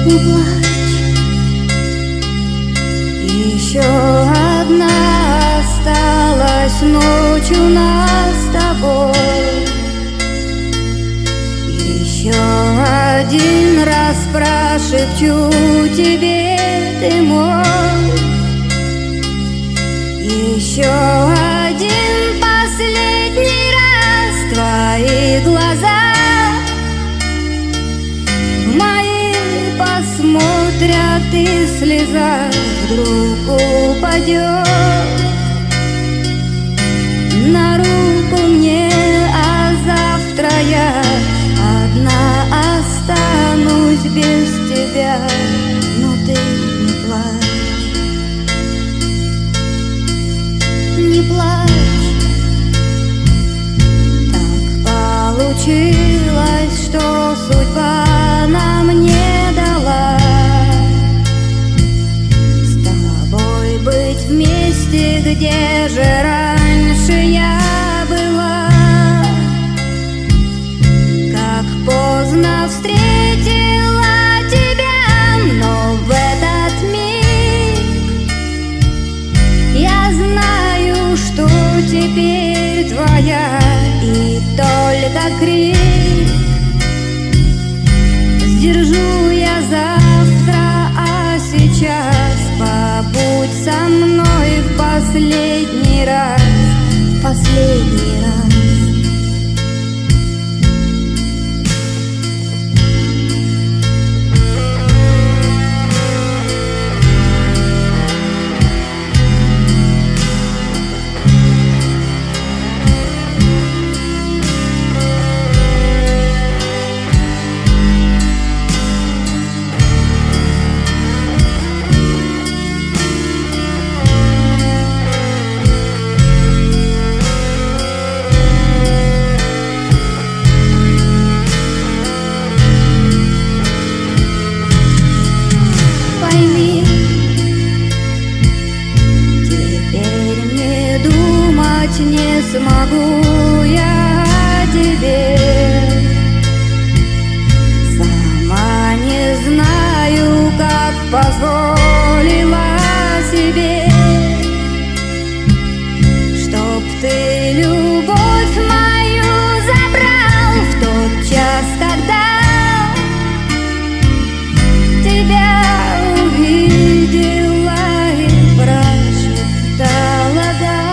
Не плачь, еще одна осталась ночь у нас с тобой. Еще один раз прошепчу тебе, ты мой. Еще один последний раз твои глаза в мои посмотрят, и слеза вдруг упадет на руку мне, а завтра я одна останусь без тебя. Но ты не плачь, не плачь. Так получилось, что судьба нам не дала с тобой быть вместе, где же раньше я была. Как поздно встретила тебя, но в этот миг я знаю, что теперь твоя, и только крик сдержу я завтра, а сейчас побудь со мной в последний раз, в последний раз. Не смогу я о тебе, сама не знаю, как позволила себе, чтоб ты любовь мою забрал в тот час, когда тебя увидела и прошептала «да».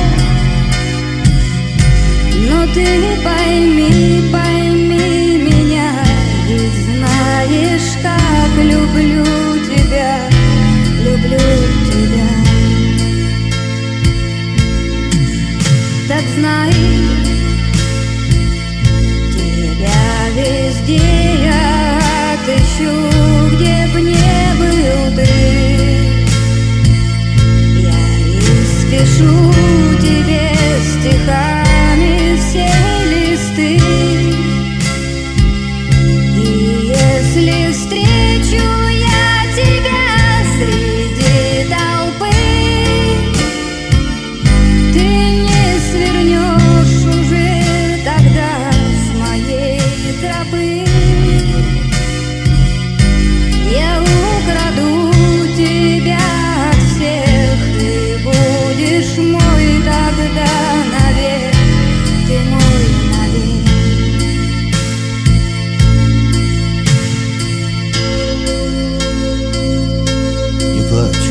Но ты пойми, пойми меня, ведь знаешь, как люблю тебя, люблю тебя. Так знай, тебя везде я отыщу, где б не был ты. Я испишу тебе стихами все листы, и если встречу я тебя среди толпы, ты не свернешь уже тогда с моей тропы. Я украду тебя от всех, ты будешь мой тогда навек, ты мой навек. Не плачь,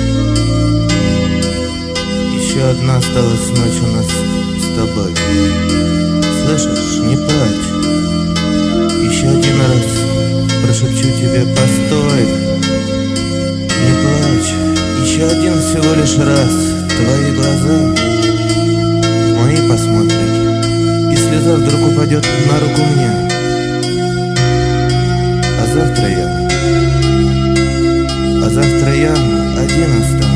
еще одна осталась ночь у нас с тобой. Слышишь, не плачь, еще один раз прошепчу тебе постой. Не плачь, еще один всего лишь раз твои глаза в мои посмотрят, и слеза вдруг упадет на руку мне, а завтра я один останусь